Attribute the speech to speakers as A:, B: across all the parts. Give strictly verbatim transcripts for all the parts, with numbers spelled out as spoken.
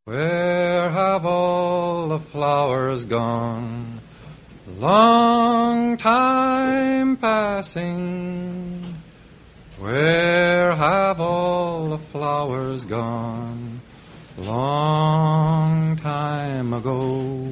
A: Where have all the flowers gone? Long time passing. Where have all the flowers gone? Long time ago.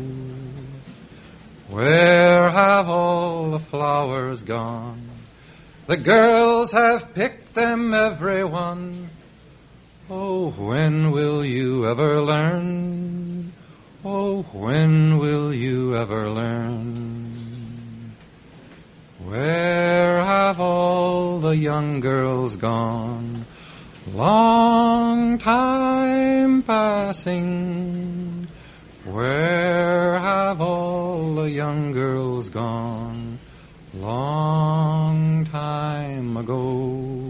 A: Where have all the flowers gone? The girls have picked them, every one. Oh, when will you ever learn? Oh, when will you ever learn? Where have all the young girls gone? Long time passing. Where have all the young girls gone? Long time ago.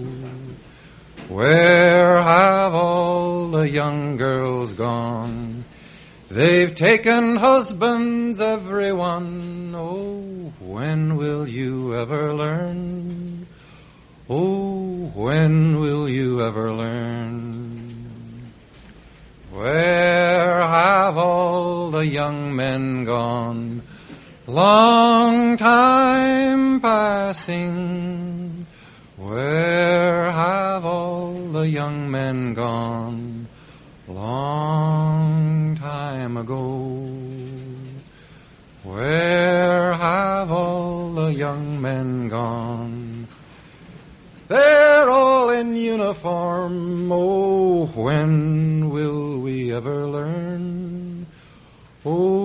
A: Where have all the young girls gone? They've taken husbands, every one. Oh, when will you ever learn? Oh, when will you ever learn? Where have all the young men gone? Long time passing. Where have all the young men gone? Long time ago. Where have all the young men gone? They're all in uniform. Oh, when will we ever learn? Oh,